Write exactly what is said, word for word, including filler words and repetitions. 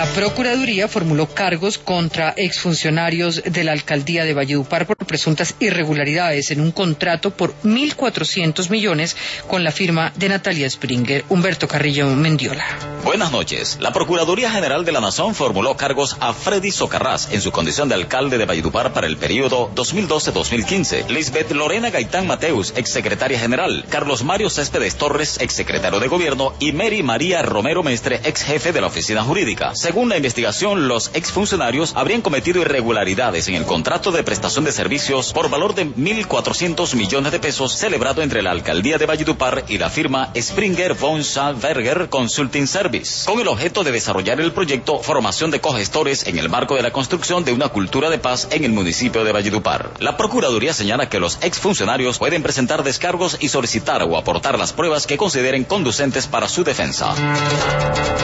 Procuraduría formuló cargos contra exfuncionarios de la alcaldía de Valledupar por presuntas irregularidades en un contrato por mil cuatrocientos millones con la firma de Natalia Springer. Humberto Carrillo Mendiola. Buenas noches. La Procuraduría General de la Nación formuló cargos a Freddy Socarrás en su condición de alcalde de Valledupar para el periodo dos mil doce a dos mil quince, Lisbeth Lorena Gaitán Mateus, exsecretaria general, Carlos Mario Céspedes Torres, exsecretario de Gobierno, y Mary María Romero Mestre, ex jefe de la Oficina Jurídica. Según la investigación, los exfuncionarios habrían cometido irregularidades en el contrato de prestación de servicios por valor de mil cuatrocientos millones de pesos celebrado entre la alcaldía de Valledupar y la firma Springer von Schalberger Consulting Service, con el objeto de desarrollar el proyecto Formación de Cogestores en el marco de la construcción de una cultura de paz en el municipio de Valledupar. La Procuraduría señala que los exfuncionarios pueden presentar descargos y solicitar o aportar las pruebas que consideren conducentes para su defensa.